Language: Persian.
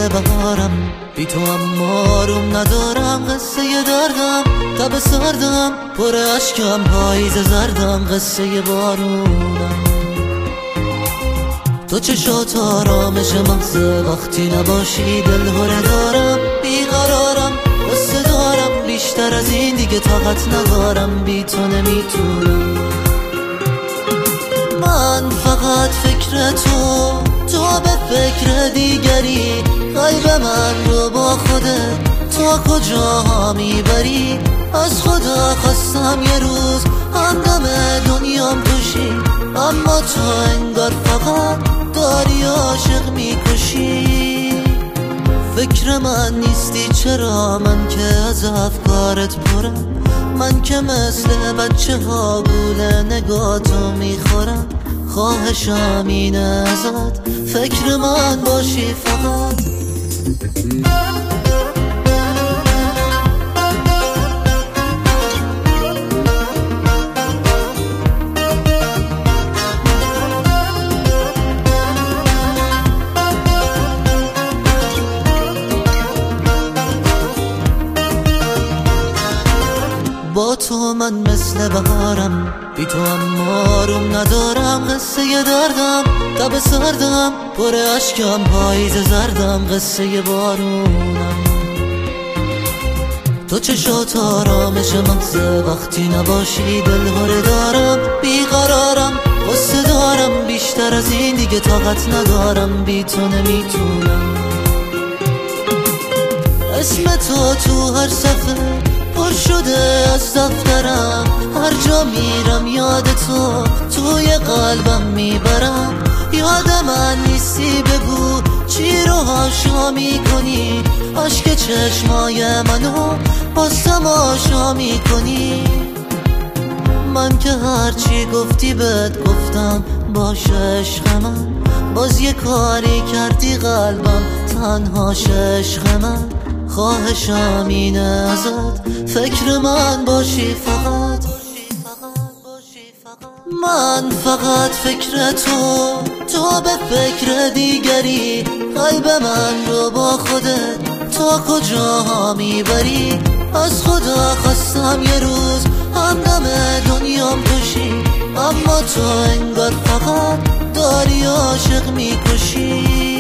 مثل بهارم، بی تو اما آروم ندارم. قصه دردم تب سردم، پر اشکم پاییز زردم، قصه بارونم. تو چشات آرامش مغزه، وقتی نباشی دل هره دارم. بیقرارم قصه دارم، بیشتر از این دیگه طاقت ندارم، بی تو نمیتونم. من فقط فکر تو به فکر دیگری. قلب من رو با خودت تا کجا میبری؟ از خدا خواستم یه روز همدم دنیام توشی، اما تو انگار فقط داری عاشق میکشی. فکر من نیستی چرا؟ من که از افکارت پرم، من که مثل بچه ها گوله نگاتو میخورم. خواهشم اینه ازت فکر من باشی فقط. با تو من مثل بهارم، بی تو اما آروم ندارم. قصه دردم تب سردم، پر اشکم پاییز زردم، قصه بارونم. تو چشات آرامش مغزه، وقتی نباشی دل هره دارم. بیقرارم قصه دارم، بیشتر از این دیگه طاقت ندارم، بی تو نمیتونم. اسم تو هر صفحه پر شده از دفترم، هر جا میرم یاد توی قلبم میبرم. یاد من نیستی بگو چی رو هاشا میکنی؟ عشق چشمای منو باز تماشا میکنی. من که هرچی گفتی بهت گفتم، باشه عشق من. باز یه کاری کردی قلبم تنهاش عشق من. خواهشم اینه ازت فکر من باشی فقط. من فقط فکر تو به فکر دیگری. قلب من رو با خودت تا کجا میبری؟ از خدا خواستم یه روز همدم دنیام توشی، اما تو انگار فقط داری عاشق میکشی.